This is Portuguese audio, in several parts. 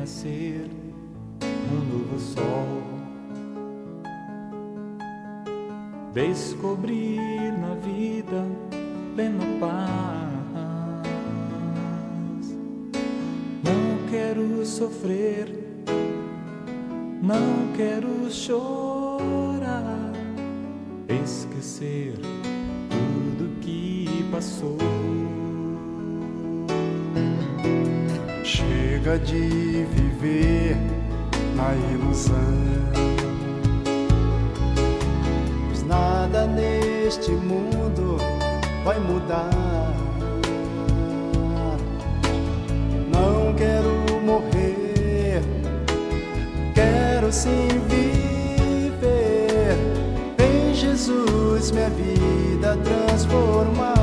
nascer um novo sol, descobrir na vida plena paz. Não quero sofrer, não quero chorar, esquecer tudo que passou. Chega de viver na ilusão, pois nada neste mundo vai mudar. Não quero morrer, quero sim viver. Em Jesus minha vida transformar.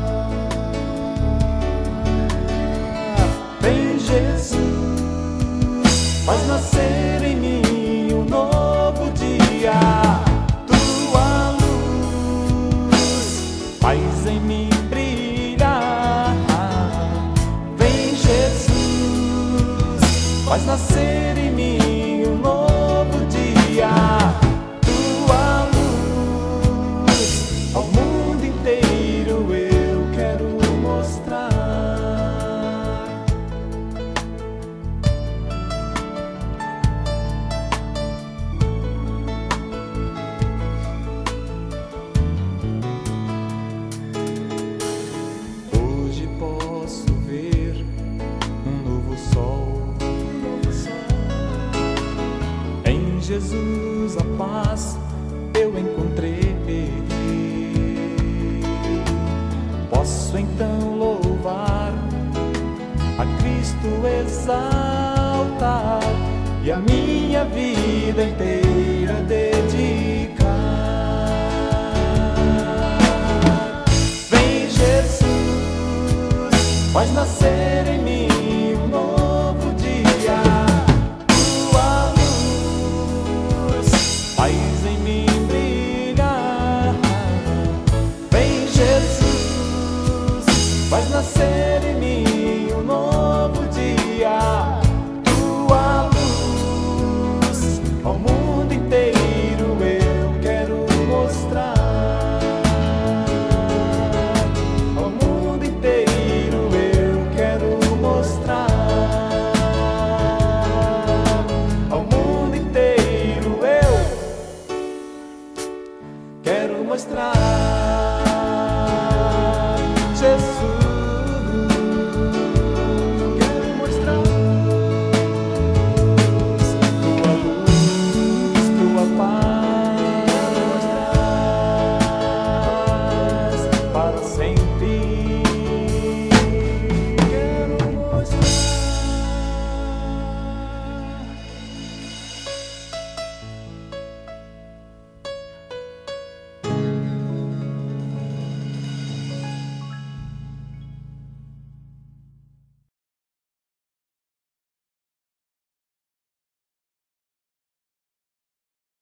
Vem Jesus, faz nascer em mim um novo dia. Tua luz faz em mim brilhar. Vem Jesus, faz nascer em mim um novo dia. Tua luz ao mundo inteiro eu quero mostrar. Jesus, a paz eu encontrei. Posso então louvar, a Cristo exaltar e a minha vida inteira dedicar. Vem Jesus, faz nascer